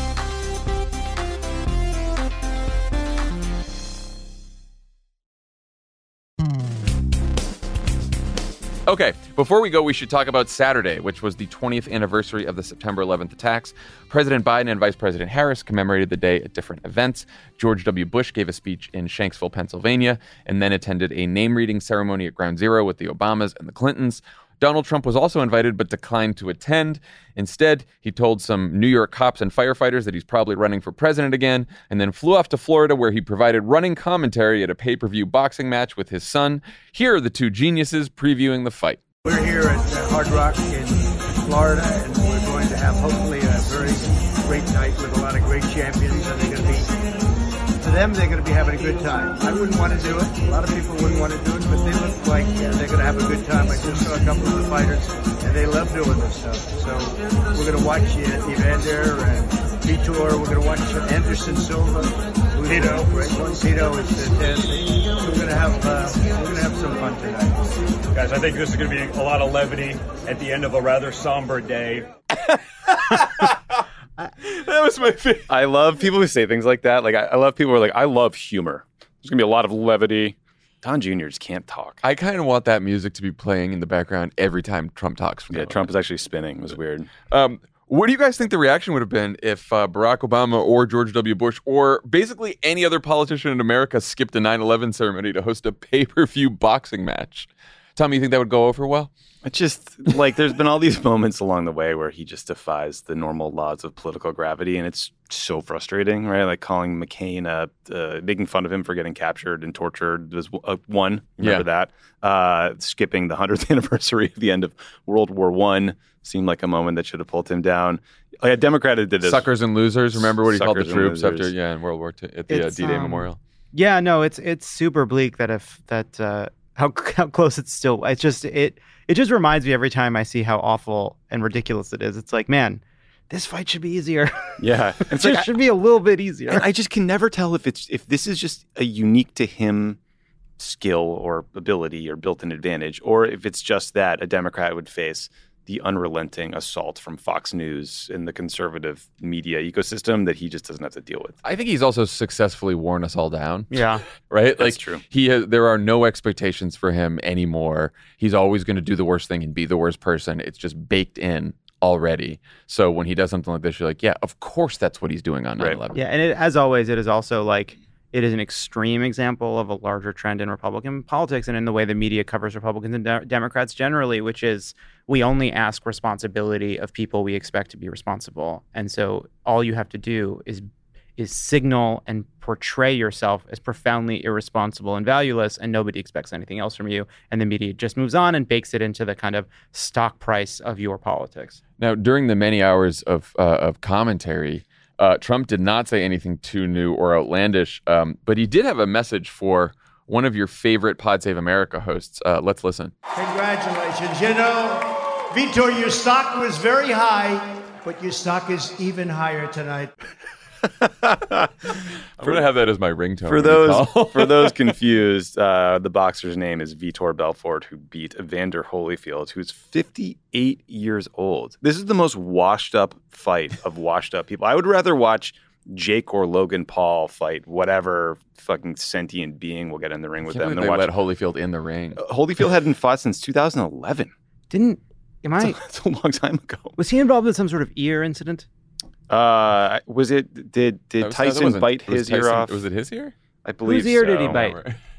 Okay, before we go, we should talk about Saturday, which was the twentieth anniversary of the September eleventh attacks. President Biden and Vice President Harris commemorated the day at different events. George W. Bush gave a speech in Shanksville, Pennsylvania, and then attended a name-reading ceremony at Ground Zero with the Obamas and the Clintons. Donald Trump was also invited but declined to attend. Instead, he told some New York cops and firefighters that he's probably running for president again, and then flew off to Florida where he provided running commentary at a pay-per-view boxing match with his son. Here are the two geniuses previewing the fight. We're here at uh, Hard Rock in Florida, and we're going to have hopefully a very great night with a lot of great champions, and they're going to be, for them, they're going to be having a good time. I wouldn't want to do it. A lot of people wouldn't want to do it, but they look like uh, they're going to have a good time. I just saw a couple of the fighters, and they love doing this stuff. So we're going to watch uh, Evander and Vitor. We're going to watch Anderson Silva, Lito, right? Lito is fantastic. We're going to have uh, we're going to have some fun tonight, guys. I think this is going to be a lot of levity at the end of a rather somber day. That was my favorite. I love people who say things like that. Like, I, I love people who are like, I love humor. There's going to be a lot of levity. Don Junior just can't talk. I kind of want that music to be playing in the background every time Trump talks. From yeah, Trump is actually spinning. It was weird. Um, what do you guys think the reaction would have been if uh, Barack Obama or George W. Bush or basically any other politician in America skipped a nine eleven ceremony to host a pay-per-view boxing match? Tommy, you think that would go over well? It's just like there's been all these moments along the way where he just defies the normal laws of political gravity, and it's so frustrating, right? Like calling McCain, uh, uh, making fun of him for getting captured and tortured was uh, one. Remember yeah. that? Uh, skipping the hundredth anniversary of the end of World War One seemed like a moment that should have pulled him down. Like a Democrat did this. Suckers and losers. Remember what he called the troops losers. after yeah in World War Two at the uh, D-Day um, Memorial. Yeah, no, it's it's super bleak that if that uh, how how close it's still. It's just it. It just reminds me every time I see how awful and ridiculous it is. It's like, man, this fight should be easier. Yeah. it just like, should be a little bit easier. And I just can never tell if it's if this is just a unique to him skill or ability or built-in advantage, or if it's just that a Democrat would face the unrelenting assault from Fox News and the conservative media ecosystem that he just doesn't have to deal with. I think he's also successfully worn us all down. Yeah. Right? That's like, true. He has, there are no expectations for him anymore. He's always going to do the worst thing and be the worst person. It's just baked in already. So when he does something like this, you're like, yeah, of course that's what he's doing on nine eleven. Yeah, and it, as always, it is also like it is an extreme example of a larger trend in Republican politics and in the way the media covers Republicans and de- Democrats generally, which is we only ask responsibility of people we expect to be responsible. And so all you have to do is is signal and portray yourself as profoundly irresponsible and valueless, and nobody expects anything else from you. And the media just moves on and bakes it into the kind of stock price of your politics. Now, during the many hours of uh, of commentary, uh, Trump did not say anything too new or outlandish, um, but he did have a message for one of your favorite Pod Save America hosts. Uh, let's listen. Congratulations. You know, Vitor, your stock was very high, but your stock is even higher tonight. I'm going to have that as my ringtone. For those for those confused, uh, the boxer's name is Vitor Belfort, who beat Evander Holyfield, who's fifty-eight years old. This is the most washed up fight of washed up people. I would rather watch Jake or Logan Paul fight whatever fucking sentient being will get in the ring with them. They than watch let Holyfield in the ring. Uh, Holyfield hadn't fought since two thousand eleven. Didn't am I? That's a long time ago. Was he involved in some sort of ear incident? Uh, was it? Did did was, Tyson bite his Tyson, ear off? Was it his ear? I believe. Whose ear so. did he bite?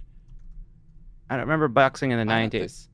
I don't remember boxing in the nineties.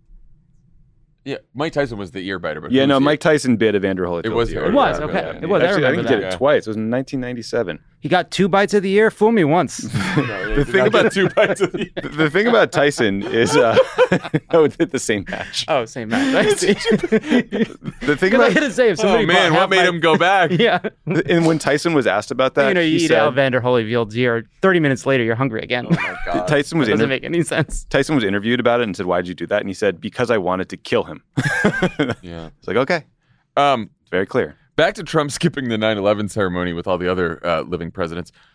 Yeah, Mike Tyson was the ear biter. But Yeah, no, ear? Mike Tyson bit Evander Holyfield. It was. ear. It was, Yeah, okay. yeah, It was. I Actually, I think remember he did that. it twice. It was in nineteen ninety-seven. He got two bites of the ear. Fool me once. the thing about- two bites of the The, the thing about Tyson is, uh, no, it did the same match. Oh, same match. I see. The thing Because I about, had to say, if Oh somebody man, bought what half made my- him go back? Yeah. and when Tyson was asked about that, you know, you he eat said, Evander Holyfield's ear. Thirty minutes later, you're hungry again. Oh my God. Tyson was That doesn't inter- make any sense. Tyson was interviewed about it and said, "Why'd you do that?" And he said, "Because I wanted to kill him." Yeah. It's like, okay, Um, it's very clear. back to Trump skipping the nine eleven ceremony with all the other uh, living presidents.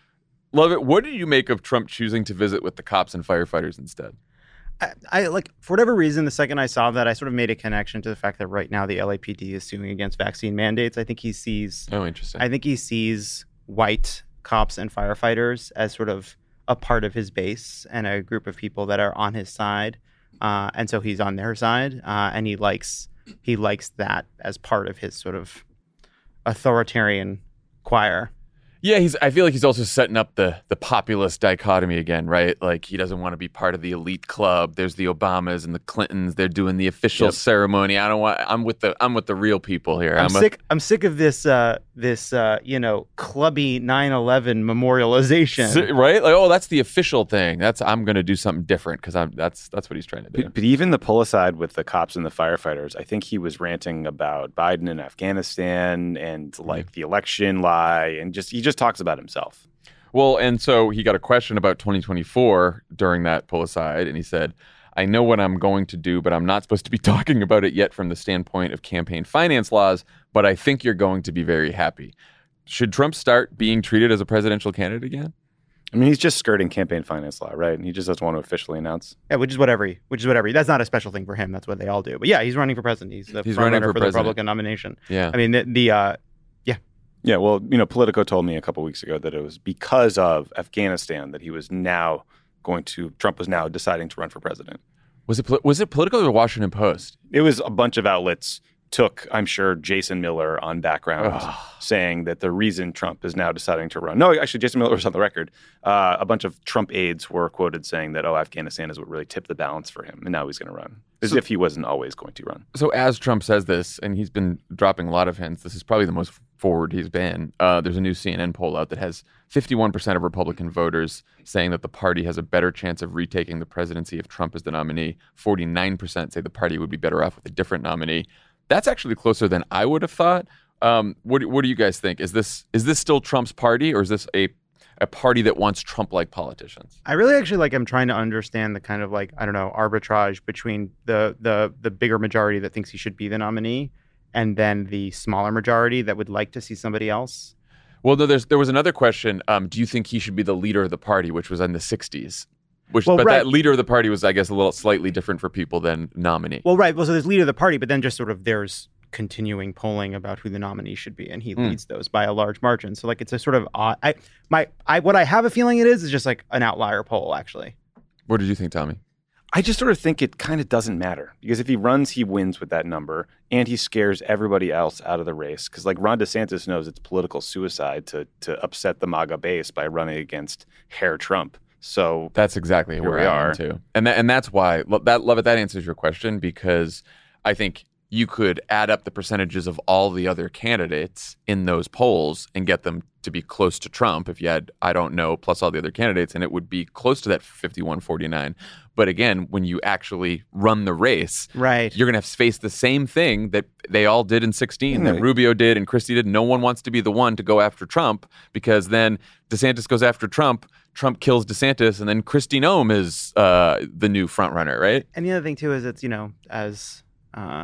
Love it. What do you make of Trump choosing to visit with the cops and firefighters instead? I, I like for whatever reason, the second I saw that, I sort of made a connection to the fact that right now the L A P D is suing against vaccine mandates. I think he sees. Oh, interesting. I think he sees white cops and firefighters as sort of a part of his base and a group of people that are on his side, uh, and so he's on their side, uh, and he likes he likes that as part of his sort of authoritarian choir. Yeah, he's. I feel like he's also setting up the the populist dichotomy again, right? Like he doesn't want to be part of the elite club. There's the Obamas and the Clintons. They're doing the official yep. ceremony. I don't want. I'm with the. I'm with the real people here. I'm, I'm sick. A, I'm sick of this. Uh, this uh, you know, clubby nine eleven memorialization. Right? Like, oh, that's the official thing. That's. I'm going to do something different because I'm. That's. That's what he's trying to do. But, but even the pull aside with the cops and the firefighters, I think he was ranting about Biden and Afghanistan and like mm-hmm. the election lie, and just he just talks about himself. Well, and so he got a question about twenty twenty-four during that pull aside, and he said, I know what I'm going to do, but I'm not supposed to be talking about it yet from the standpoint of campaign finance laws, but I think you're going to be very happy. Should Trump start being treated as a presidential candidate again? I mean, he's just skirting campaign finance law, right? And he just doesn't want to officially announce. Yeah, which is whatever. He, which is whatever. He, that's not a special thing for him. That's what they all do. But yeah, he's running for president. He's the he's front running runner for, for president. the Republican nomination. Yeah. I mean, the, the uh, Yeah, well, you know, Politico told me a couple weeks ago that it was because of Afghanistan that he was now going to, Trump was now deciding to run for president. Was it was it Politico or the Washington Post? It was a bunch of outlets took, I'm sure, Jason Miller on background Ugh. saying that the reason Trump is now deciding to run. No, actually, Jason Miller was on the record. Uh, a bunch of Trump aides were quoted saying that, oh, Afghanistan is what really tipped the balance for him, and now he's going to run. As so, if he wasn't always going to run. So as Trump says this, and he's been dropping a lot of hints, this is probably the most forward he's been. Uh, there's a new C N N poll out that has fifty-one percent of Republican voters saying that the party has a better chance of retaking the presidency if Trump is the nominee. forty-nine percent say the party would be better off with a different nominee. That's actually closer than I would have thought. Um, what, what do you guys think? Is this is this still Trump's party, or is this a a party that wants Trump-like politicians? I really actually like. I'm trying to understand the kind of like I don't know arbitrage between the the the bigger majority that thinks he should be the nominee, and then the smaller majority that would like to see somebody else. Well, no, there's there was another question. Um, do you think he should be the leader of the party, which was in the sixties? Which, well, but right. that leader of the party was, I guess, a little slightly different for people than nominee. Well, right. Well, so there's leader of the party, but then just sort of there's continuing polling about who the nominee should be, and he mm. leads those by a large margin. So like it's a sort of odd. I my I what I have a feeling it is is just like an outlier poll, actually. What did you think, Tommy? I just sort of think it kind of doesn't matter because if he runs, he wins with that number, and he scares everybody else out of the race. Because like Ron DeSantis knows it's political suicide to to upset the MAGA base by running against Herr Trump. So that's exactly where we are too, and that, and that's why that love it. That answers your question because I think you could add up the percentages of all the other candidates in those polls and get them to be close to Trump. If you had, I don't know, plus all the other candidates, and it would be close to that fifty-one forty-nine. But again, when you actually run the race, right, you're going to have to face the same thing that they all did in sixteen, mm-hmm. that Rubio did and Christie did. No one wants to be the one to go after Trump because then DeSantis goes after Trump. Trump kills DeSantis, and then Kristi Noem is uh, the new front runner, right? And the other thing too is it's you know as uh,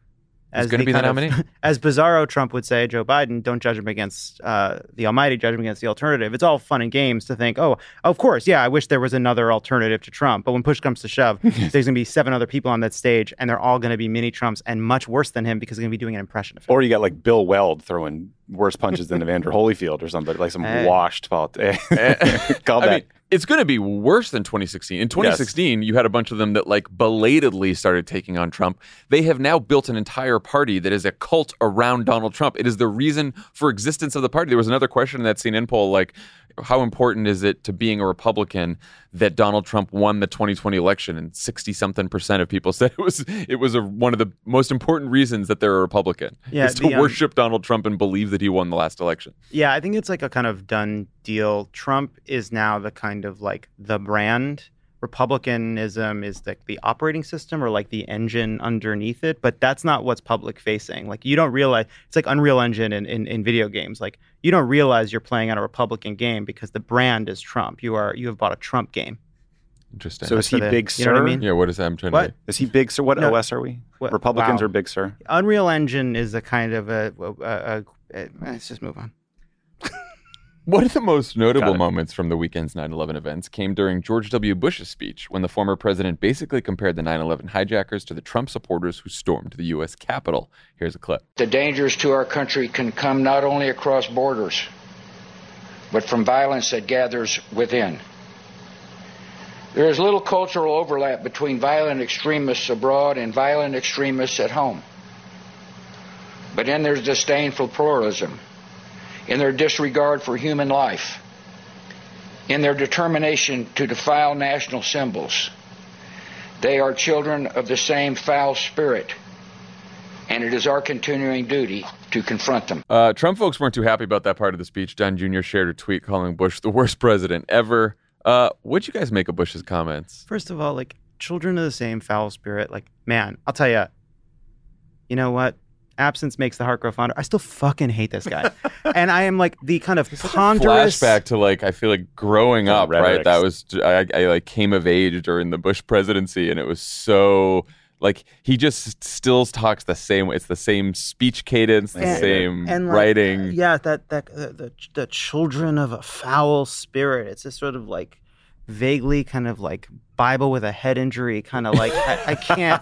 as going to be the nominee, of, as bizarro Trump would say, Joe Biden, don't judge him against uh, the almighty, judge him against the alternative. It's all fun and games to think, oh, of course, yeah, I wish there was another alternative to Trump. But when push comes to shove, there's going to be seven other people on that stage, and they're all going to be mini Trumps and much worse than him because they're going to be doing an impression of him. Or you got like Bill Weld throwing worse punches than Evander Holyfield or somebody, like some hey. washed politician. Call I that. mean, it's going to be worse than twenty sixteen. In twenty sixteen, yes. you had a bunch of them that like belatedly started taking on Trump. They have now built an entire party that is a cult around Donald Trump. It is the reason for existence of the party. There was another question in that C N N poll, like, how important is it to being a Republican that Donald Trump won the twenty twenty election? And sixty something percent of people said it was it was a, one of the most important reasons that they're a Republican yeah, is to the, um, worship Donald Trump and believe that he won the last election. Yeah, I think it's like a kind of done deal. Trump is now the kind of like the brand. Republicanism is the, the operating system or like the engine underneath it, but that's not what's public facing. Like you don't realize it's like Unreal Engine in, in, in video games. Like you don't realize you're playing on a Republican game because the brand is Trump. You are you have bought a Trump game. Interesting. So is he the, Big you Sir? know what I mean? Yeah, what is that? I'm trying what? to... Is he Big Sir? What no. O S are we? What? Republicans Wow. or Big Sir? Unreal Engine is a kind of a, a, a, a let's just move on. One of the most notable Got it. moments from the weekend's nine eleven events came during George W. Bush's speech, when the former president basically compared the nine eleven hijackers to the Trump supporters who stormed the U S Capitol. Here's a clip. The dangers to our country can come not only across borders, but from violence that gathers within. There is little cultural overlap between violent extremists abroad and violent extremists at home. But in their disdain for pluralism, in their disregard for human life, in their determination to defile national symbols, they are children of the same foul spirit, and it is our continuing duty to confront them. Uh, Trump folks weren't too happy about that part of the speech. Don Junior shared a tweet calling Bush the worst president ever. Uh, what'd you guys make of Bush's comments? First of all, like, children of the same foul spirit. Like, man, I'll tell you, you know what? Absence makes the heart grow fonder. I still fucking hate this guy. And I am like the kind of ponderous flashback to like, I feel like growing up, right? rhetorics. That was, I, I like came of age during the Bush presidency, and it was so like, he just still talks the same way. It's the same speech cadence, the And- same and like, writing. Yeah, that that uh, the the children of a foul spirit. It's this sort of like vaguely kind of like Bible with a head injury, kind of like I, I can't.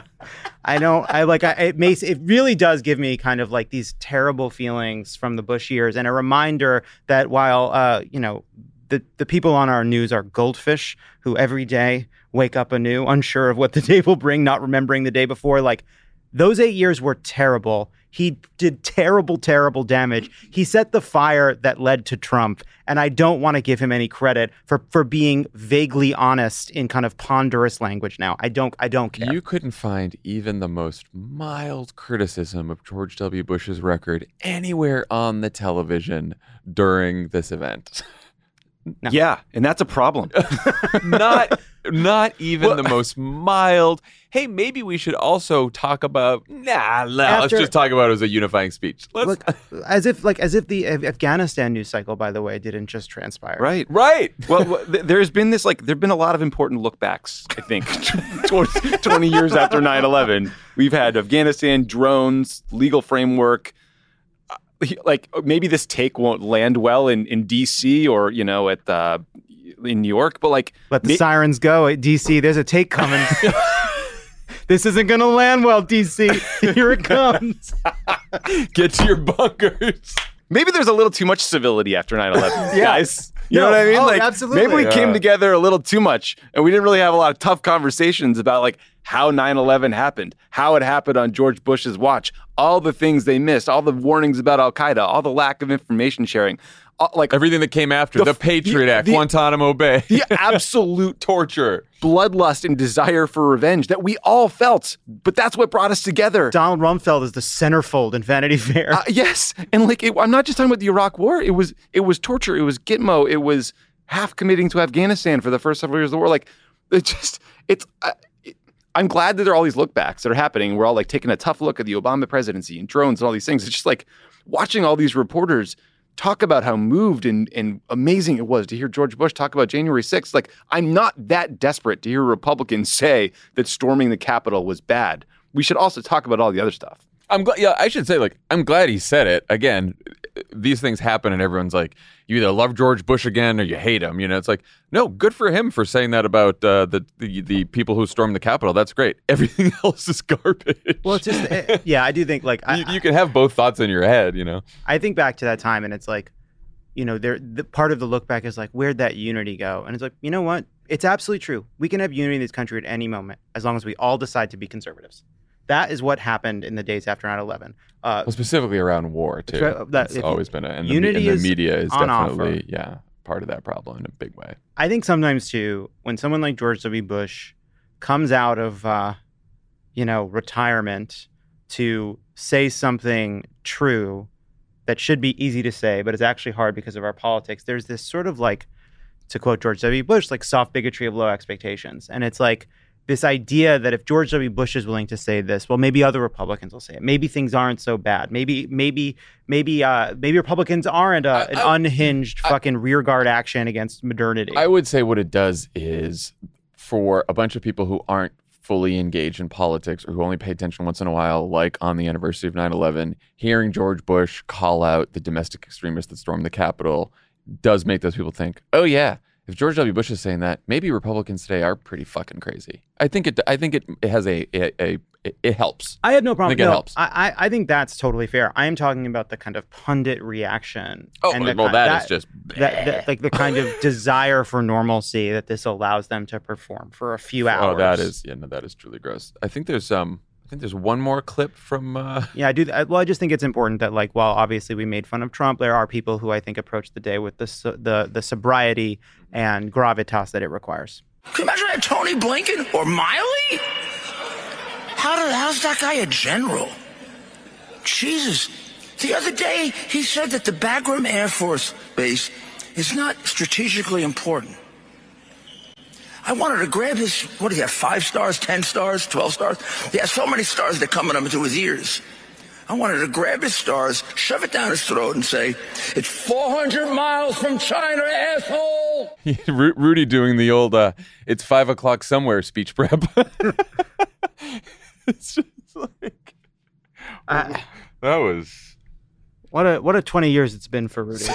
I don't. I like. I, it makes. It really does give me kind of like these terrible feelings from the Bush years, and a reminder that while uh, you know, the the people on our news are goldfish who every day wake up anew, unsure of what the day will bring, not remembering the day before. Like, those eight years were terrible. He did terrible, terrible damage. He set the fire that led to Trump. And I don't want to give him any credit for, for being vaguely honest in kind of ponderous language now. I don't I don't care. You couldn't find even the most mild criticism of George W. Bush's record anywhere on the television during this event. No. Yeah, and that's a problem. not not even the most mild. Hey, maybe we should also talk about. Nah, nah let's After- just talk about it as a unifying speech. Let's, Look, as if like as if the Af- Afghanistan news cycle, by the way, didn't just transpire. Right. right. Well, well, th- there's been this, like, there've been a lot of important look backs, I think, twenty, twenty years after nine eleven. We've had Afghanistan, drones, legal framework. Uh, like, maybe this take won't land well in, in D C or, you know, at uh, in New York, but like, Let the ma- sirens go at D C. There's a take coming. This isn't going to land well, D C. Here it comes. Get to your bunkers. maybe there's a little too much civility after nine eleven, Yeah. guys. You No, know what I mean? oh, like, absolutely. maybe we Yeah. came together a little too much, and we didn't really have a lot of tough conversations about like how nine eleven happened, how it happened on George Bush's watch, all the things they missed, all the warnings about Al Qaeda, all the lack of information sharing, all, like Everything that came after The the, f- Patriot the- Act, the- Guantanamo Bay, the absolute torture. bloodlust and desire for revenge that we all felt. But that's what brought us together. Donald Rumsfeld is the centerfold in Vanity Fair. Uh, yes, and like it, I'm not just talking about the Iraq War. It was it was torture. It was Gitmo. It was half committing to Afghanistan for the first several years of the war. Like it just it's. Uh, it, I'm glad that there are all these look backs that are happening. We're all like taking a tough look at the Obama presidency and drones and all these things. It's just like watching all these reporters talk about how moved and, and amazing it was to hear George Bush talk about January sixth. Like, I'm not that desperate to hear Republicans say that storming the Capitol was bad. We should also talk about all the other stuff. I'm glad. Yeah, I should say, like, I'm glad he said it. Again, these things happen, and everyone's like, you either love George Bush again or you hate him. You know, it's like, no, good for him for saying that about uh, the, the the people who stormed the Capitol. That's great. Everything else is garbage. Well, it's just, eh, yeah, I do think like I, you, you can have both thoughts in your head. You know, I think back to that time, and it's like, you know, there the part of the look back is like, where'd that unity go? And it's like, you know what? It's absolutely true. We can have unity in this country at any moment as long as we all decide to be conservatives. That is what happened in the days after nine eleven. Uh, well, specifically around war too. That's right. That- It's if you- always been a and the, unity and the is media is on definitely offer. yeah part of that problem in a big way. I think sometimes too, when someone like George W. Bush comes out of, uh, you know, retirement to say something true that should be easy to say, but is actually hard because of our politics, there's this sort of like, to quote George W. Bush, like soft bigotry of low expectations. And it's like this idea that if George W. Bush is willing to say this, well, maybe other Republicans will say it. Maybe things aren't so bad. Maybe, maybe, maybe, uh, maybe Republicans aren't uh, an I- unhinged I- fucking rearguard action against modernity. I would say what it does is for a bunch of people who aren't fully engaged in politics or who only pay attention once in a while, like on the anniversary of nine eleven, hearing George Bush call out the domestic extremists that stormed the Capitol does make those people think, oh yeah, if George W. Bush is saying that, maybe Republicans today are pretty fucking crazy. I think it. I think it, it has a, a, a it, it helps. I have no problem. I think it no, helps. I, I think that's totally fair. I am talking about the kind of pundit reaction. Oh, and well, the, that, that is just that, that, like the kind of desire for normalcy that this allows them to perform for a few hours. Oh, that is yeah, no, that is truly gross. I think there's um, I think there's one more clip from. Uh... Yeah, I do. I, well, I just think it's important that, like, while obviously we made fun of Trump, there are people who I think approach the day with the so- the the sobriety and gravitas that it requires. Can you imagine that Tony Blinken or Miley? How did, how's that guy a general? Jesus. The other day, he said that the Bagram Air Force Base is not strategically important. I wanted to grab his, what do you have, five stars, ten stars, twelve stars? He has so many stars they're coming up into his ears. I wanted to grab his stars, shove it down his throat and say, it's four hundred miles from China, asshole! Ru- Rudy doing the old, uh, it's five o'clock somewhere speech prep. It's just like, Uh, that was... What a what a twenty years it's been for Rudy.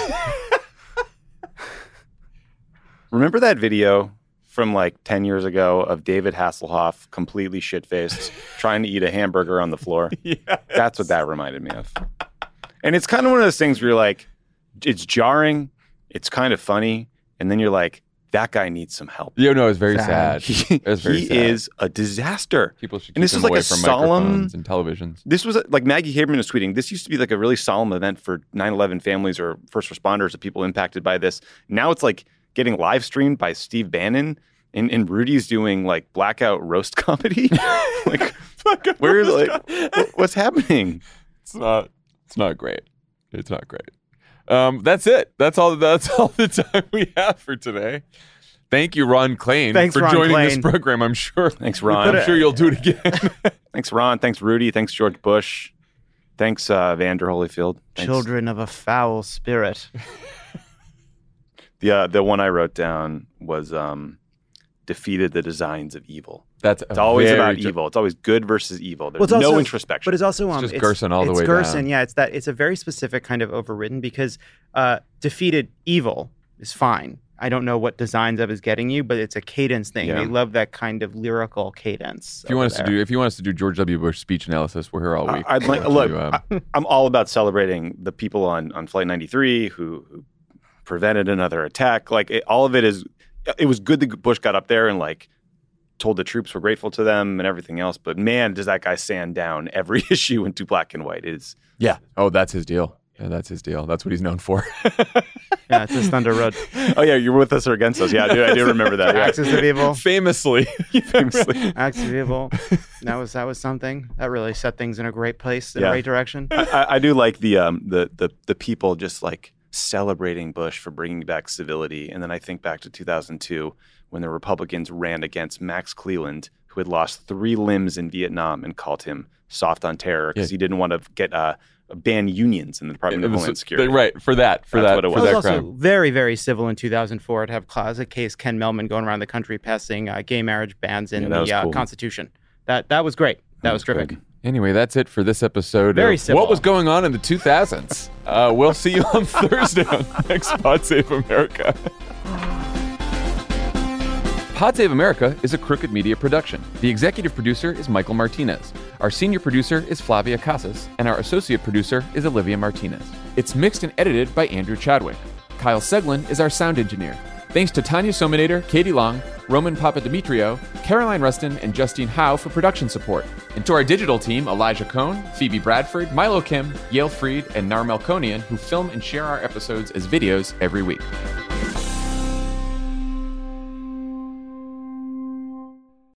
Remember that video from like ten years ago of David Hasselhoff completely shit-faced trying to eat a hamburger on the floor? Yes. That's what that reminded me of. And it's kind of one of those things where you're like, it's jarring, it's kind of funny, and then you're like, that guy needs some help. Yeah, no, it's very sad. He, It was very he sad. is a disaster. People should keep And this him is like away a from solemn- microphones and televisions. This was a, like Maggie Haberman was tweeting, this used to be like a really solemn event for nine eleven families or first responders of people impacted by this. Now it's like getting live streamed by Steve Bannon, and, and Rudy's doing like blackout roast comedy. Like, where's like, wh- what's happening? It's not. It's not great. It's not great. Um, that's it. That's all. That's all the time we have for today. Thank you, Ron Klain, Thanks, for Ron joining Klain. this program. I'm sure. Thanks, Ron. I'm sure you'll do it again. Thanks, Ron. Thanks, Rudy. Thanks, George Bush. Thanks, uh, Vander Holyfield. Thanks. Children of a foul spirit. The uh, the one I wrote down was um, defeated the designs of evil. That's It's always very about ju- evil. It's always good versus evil. There's Well, it's no also- introspection. But it's also um, just Gerson all the it's way Gerson, down. yeah. It's that it's a very specific kind of overridden because uh, defeated evil is fine. I don't know what designs of is getting you, but it's a cadence thing. Yeah. They love that kind of lyrical cadence. If you want us over to there. do, if you want us to do George W. Bush speech analysis, we're here all week. I- I'd like To, look. um, I, I'm all about celebrating the people on, on Flight ninety-three who, who prevented another attack. Like it, all of it is. It was good that Bush got up there and like told the troops we're grateful to them and everything else. But man, does that guy sand down every issue into black and white? It is yeah. Oh, that's his deal. Yeah, that's his deal. That's what he's known for. Yeah, it's his Thunder Road. oh yeah, you're with us or against us? Yeah, I do. I do remember that. Yeah. Axis of Evil. Famously. Famously. Axis of Evil. That was that was something that really set things in a great place, in Yeah. a great direction. I, I do like the um the the the people just like celebrating Bush for bringing back civility, and then I think back to two thousand two when the Republicans ran against Max Cleland, who had lost three limbs in Vietnam, and called him soft on terror because Yeah. he didn't want to get uh ban unions in the Department of It was- Homeland Security. Right, for that. For That's that. what it for was. It that was also crime. very, very civil in two thousand four to have clause case Ken Mellman going around the country passing uh, gay marriage bans in Yeah, that the was uh, cool. Constitution. That that was great. That, was terrific. good. Anyway, that's it for this episode Very of civil. What Was Going On in the two thousands. Uh, we'll see you on Thursday on Next Pod Save America. Pod Save America is a Crooked Media production. The executive producer is Michael Martinez. Our senior producer is Flavia Casas, and our associate producer is Olivia Martinez. It's mixed and edited by Andrew Chadwick. Kyle Seglin is our sound engineer. Thanks to Tanya Sominator, Katie Long, Roman Papadimitriou, Caroline Rustin, and Justine Howe for production support. And to our digital team, Elijah Cohn, Phoebe Bradford, Milo Kim, Yale Freed, and Nar Melkonian, who film and share our episodes as videos every week.